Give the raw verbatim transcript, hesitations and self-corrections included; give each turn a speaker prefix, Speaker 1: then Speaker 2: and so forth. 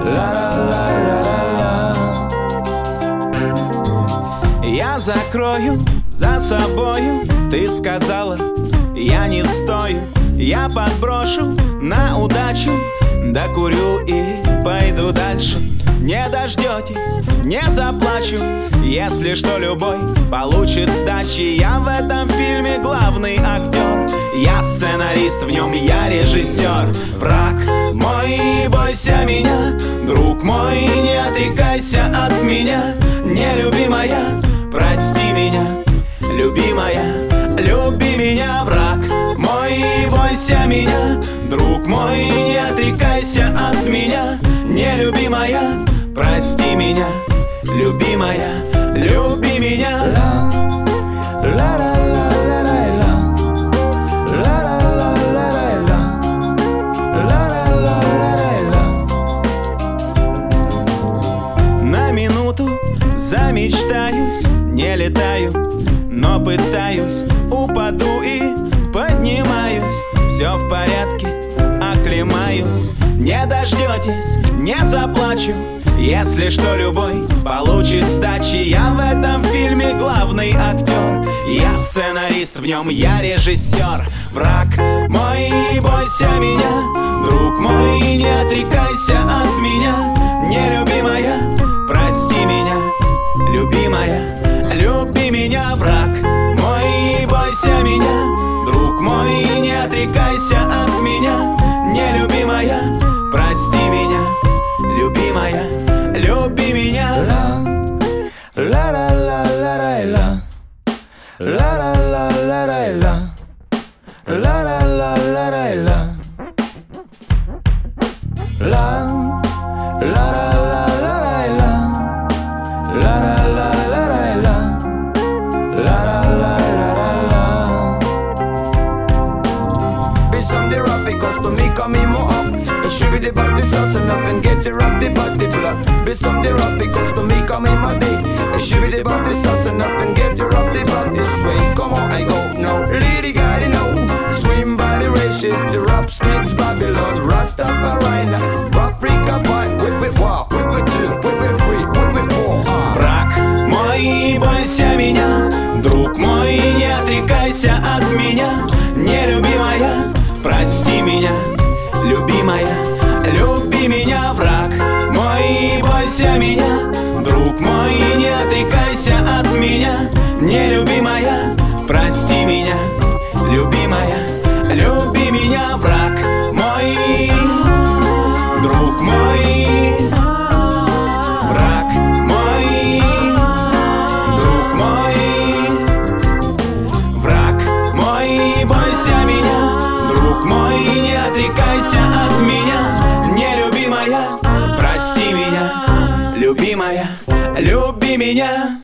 Speaker 1: Я закрою за собою, ты сказала, я не стою. Я подброшу на удачу, докурю и пойду дальше. Не дождетесь, не заплачу, если что любой получит сдачи. Я в этом фильме главный актер, я сценарист, в нем я режиссер. Враг мой, бойся меня, друг мой, не отрекайся от меня. Нелюбимая, прости меня, любимая, люби меня. Враг мой, бойся меня, друг мой, не отрекайся от меня. Нелюбимая, прости меня, любимая, люби меня. На минуту замечтаюсь, не летаю, но пытаюсь, упаду и поднимаюсь. Все в порядке, оклемаюсь. Не дождетесь, не заплачу, если что любой получит сдачи. Я в этом фильме главный актер, я сценарист, в нем я режиссер. Враг мой, бойся меня, друг мой, не отрекайся от меня. Нелюбимая, прости меня, любимая, люби меня. Враг мой, бойся меня, друг мой, не отрекайся от меня. Нелюбимая, прости меня, любимая, люби меня. Ла ла ла ла ла ла ла ла ла ла ла ла ла ла ла the body sauce enough and get the rub the body blood. Be some the rub because to me come in my day. And she be the body sauce enough and get the rub the body sway. Come on, I go now. Lady guy, you know. Swim by the races, the rap speeds Babylon. Rastafari, Africa boy. We we walk, we we two, we we three, we we four. Враг мой, бойся меня, друг мой, не отрекайся от меня. Нелюбимая, прости меня, любимая, люби меня. Враг мой, бойся меня, друг мой, не отрекайся от меня. Нелюбимая, прости меня, любимая, люби меня. Враг мой, друг мой, враг мой, друг мой. Враг мой, бойся меня, друг мой, не отрекайся от меня. Нелюбимая, прости меня, любимая, люби меня.